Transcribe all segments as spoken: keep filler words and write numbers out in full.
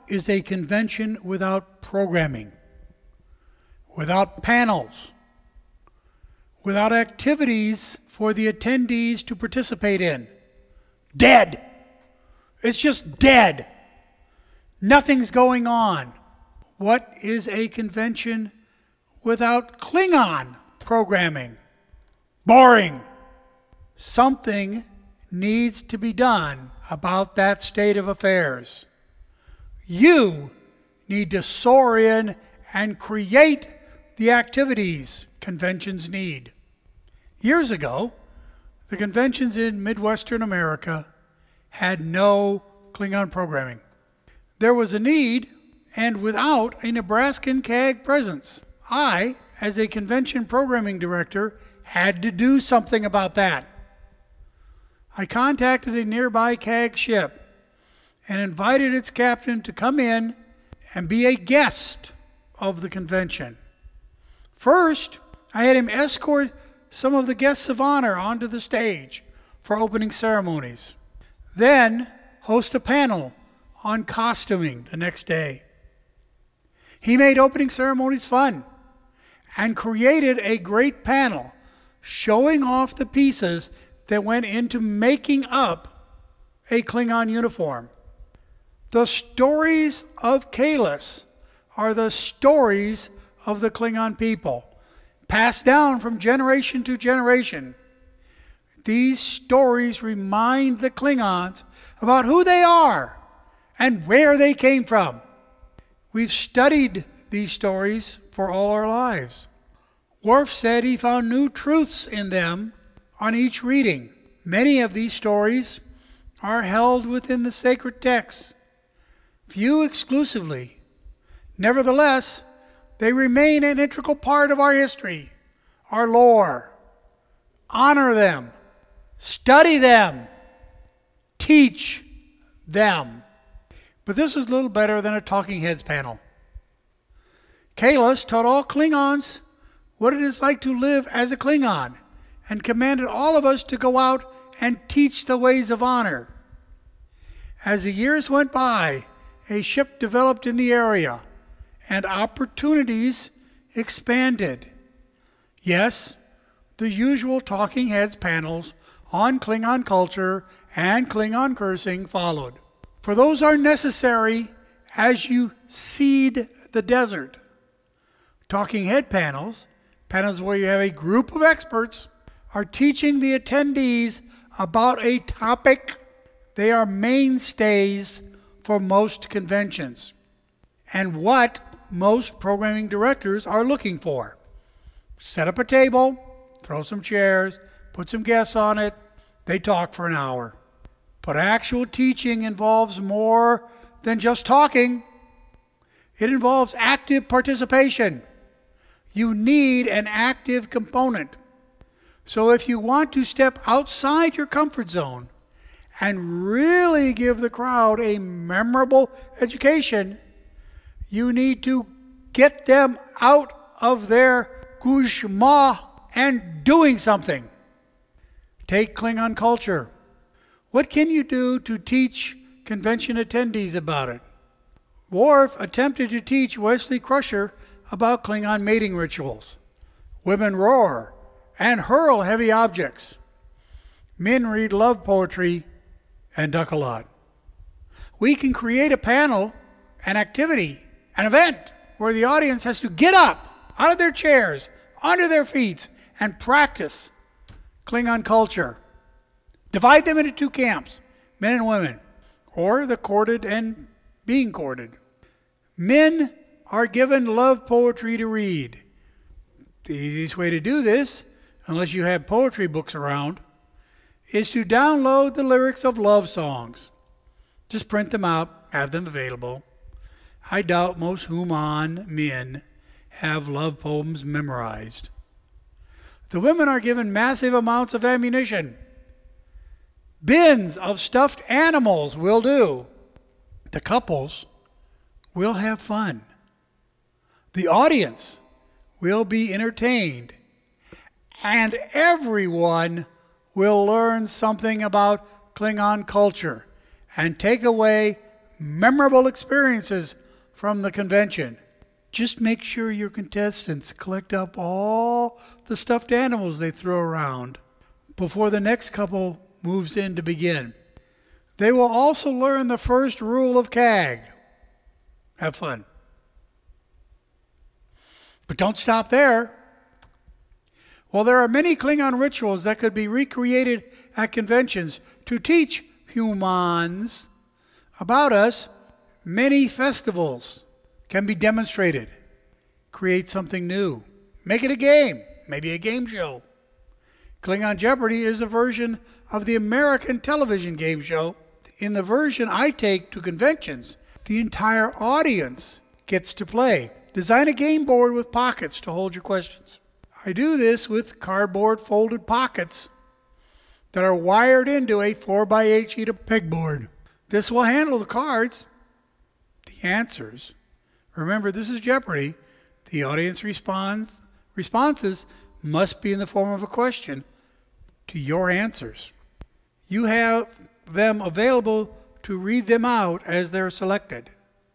is a convention without programming, without panels, without activities for the attendees to participate in? Dead. It's just dead. Nothing's going on. What is a convention without Klingon programming? Boring. Something needs to be done about that state of affairs. You need to soar in and create the activities conventions need. Years ago, the conventions in Midwestern America had no Klingon programming. There was a need, and without a Nebraskan C A G presence, I, as a convention programming director, had to do something about that. I contacted a nearby C A G ship and invited its captain to come in and be a guest of the convention. First, I had him escort some of the guests of honor onto the stage for opening ceremonies. Then, host a panel on costuming the next day. He made opening ceremonies fun and created a great panel showing off the pieces that went into making up a Klingon uniform. The stories of Kahless are the stories of the Klingon people, passed down from generation to generation. These stories remind the Klingons about who they are and where they came from. We've studied these stories for all our lives. Worf said he found new truths in them on each reading. Many of these stories are held within the sacred texts, few exclusively. Nevertheless, they remain an integral part of our history, our lore. Honor them, study them, teach them. But this was little better than a Talking Heads panel. Kahless taught all Klingons what it is like to live as a Klingon and commanded all of us to go out and teach the ways of honor. As the years went by, a ship developed in the area and opportunities expanded. Yes, the usual Talking Heads panels on Klingon culture and Klingon cursing followed. For those are necessary as you seed the desert. Talking Head panels, panels where you have a group of experts, are teaching the attendees about a topic. They are mainstays for most conventions and what most programming directors are looking for. Set up a table, throw some chairs, put some guests on it, they talk for an hour. But actual teaching involves more than just talking. It involves active participation. You need an active component. So if you want to step outside your comfort zone and really give the crowd a memorable education, you need to get them out of their gouge-ma and doing something. Take Klingon culture. What can you do to teach convention attendees about it? Worf attempted to teach Wesley Crusher about Klingon mating rituals. Women roar and hurl heavy objects. Men read love poetry and duck a lot. We can create a panel, an activity, an event where the audience has to get up out of their chairs, onto their feet, and practice Klingon culture. Divide them into two camps, men and women, or the courted and being courted. Men are given love poetry to read. The easiest way to do this, unless you have poetry books around, is to download the lyrics of love songs. Just print them out, have them available. I doubt most Human men have love poems memorized. The women are given massive amounts of ammunition. Bins of stuffed animals will do. The couples will have fun. The audience will be entertained. And everyone will learn something about Klingon culture and take away memorable experiences from the convention. Just make sure your contestants collect up all the stuffed animals they throw around before the next couple moves in to begin. They will also learn the first rule of C A G. Have fun. But don't stop there. Well, there are many Klingon rituals that could be recreated at conventions to teach humans about us. Many festivals can be demonstrated. Create something new. Make it a game, maybe a game show. Klingon Jeopardy is a version of the American television game show. In the version I take to conventions, the entire audience gets to play. Design a game board with pockets to hold your questions. I do this with cardboard folded pockets that are wired into a four by eight sheet of pegboard. This will handle the cards, the answers. Remember, this is Jeopardy. The audience responds, responses must be in the form of a question to your answers. You have them available to read them out as they're selected.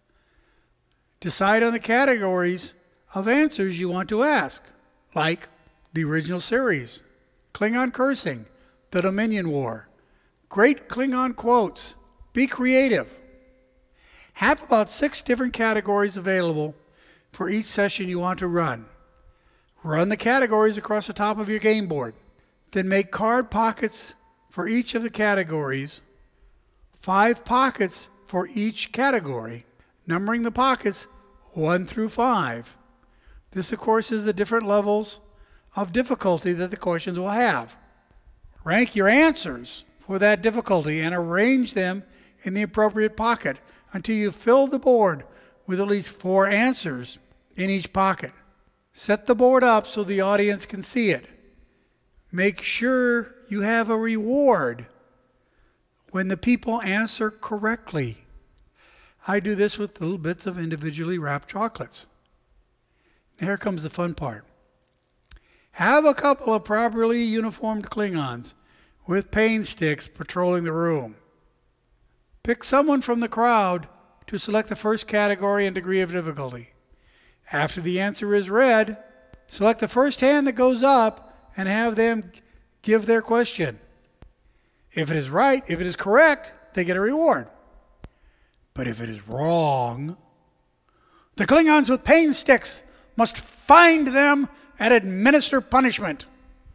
Decide on the categories of answers you want to ask, like the original series, Klingon cursing, the Dominion War, great Klingon quotes. Be creative. Have about six different categories available for each session you want to run. Run the categories across the top of your game board. Then make card pockets for each of the categories, five pockets for each category, numbering the pockets one through five. This, of course, is the different levels of difficulty that the questions will have. Rank your answers for that difficulty and arrange them in the appropriate pocket until you fill the board with at least four answers in each pocket. Set the board up so the audience can see it. Make sure you have a reward when the people answer correctly. I do this with little bits of individually wrapped chocolates. Now here comes the fun part. Have a couple of properly uniformed Klingons with pain sticks patrolling the room. Pick someone from the crowd to select the first category and degree of difficulty. After the answer is read, select the first hand that goes up and have them give their question. If it is right, if it is correct, they get a reward. But if it is wrong, the Klingons with pain sticks must find them and administer punishment.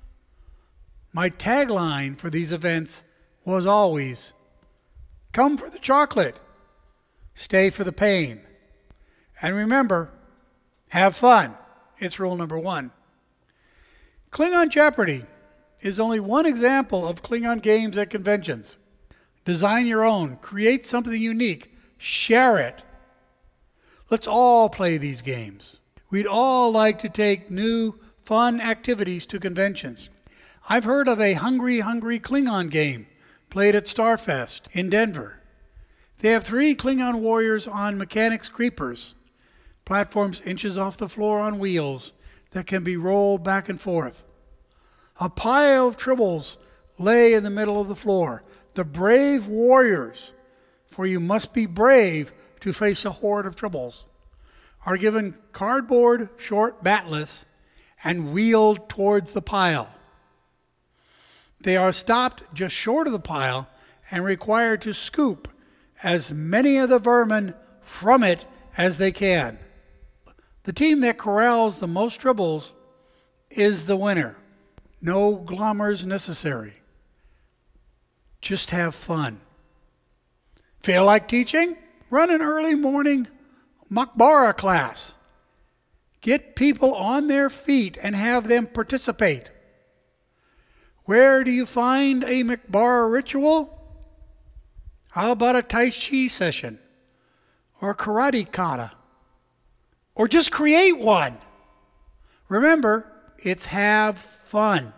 My tagline for these events was always, come for the chocolate, stay for the pain. And remember, have fun. It's rule number one. Klingon Jeopardy is only one example of Klingon games at conventions. Design your own. Create something unique. Share it. Let's all play these games. We'd all like to take new, fun activities to conventions. I've heard of a Hungry Hungry Klingon game played at Starfest in Denver. They have three Klingon warriors on mechanics creepers, platforms inches off the floor on wheels that can be rolled back and forth. A pile of tribbles lay in the middle of the floor. The brave warriors, for you must be brave to face a horde of tribbles, are given cardboard short batlets and wheeled towards the pile. They are stopped just short of the pile and required to scoop as many of the vermin from it as they can. The team that corrals the most tribbles is the winner. No glamours necessary. Just have fun. Feel like teaching? Run an early morning Makbara class. Get people on their feet and have them participate. Where do you find a Makbara ritual? How about a Tai Chi session? Or a karate kata? Or just create one. Remember, it's have fun.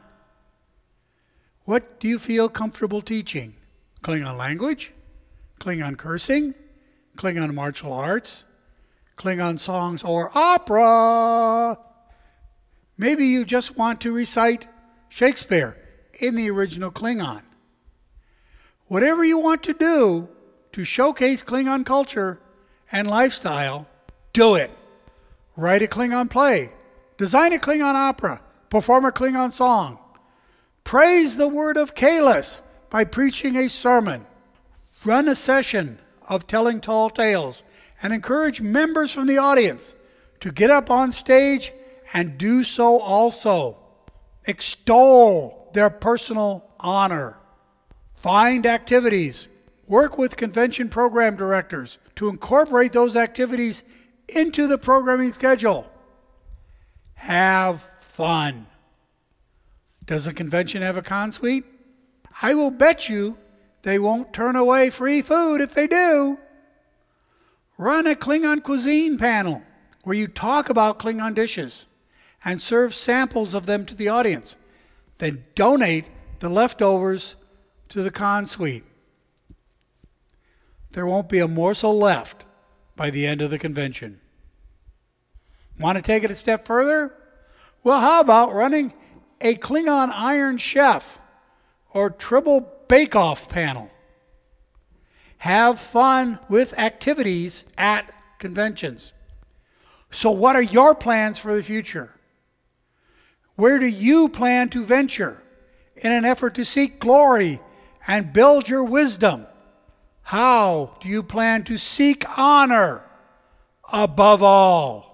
What do you feel comfortable teaching? Klingon language? Klingon cursing? Klingon martial arts? Klingon songs or opera? Maybe you just want to recite Shakespeare in the original Klingon. Whatever you want to do, to showcase Klingon culture and lifestyle, do it. Write a Klingon play. Design a Klingon opera. Perform a Klingon song. Praise the word of Kahless by preaching a sermon. Run a session of telling tall tales and encourage members from the audience to get up on stage and do so also. Extol their personal honor. Find activities. Work with convention program directors to incorporate those activities into the programming schedule. Have fun. Does a convention have a con suite? I will bet you they won't turn away free food if they do. Run a Klingon cuisine panel where you talk about Klingon dishes and serve samples of them to the audience. Then donate the leftovers to the con suite. There won't be a morsel left by the end of the convention. Want to take it a step further? Well, how about running a Klingon Iron Chef or Tribble Bake-Off panel? Have fun with activities at conventions. So what are your plans for the future? Where do you plan to venture in an effort to seek glory and build your wisdom? How do you plan to seek honor above all?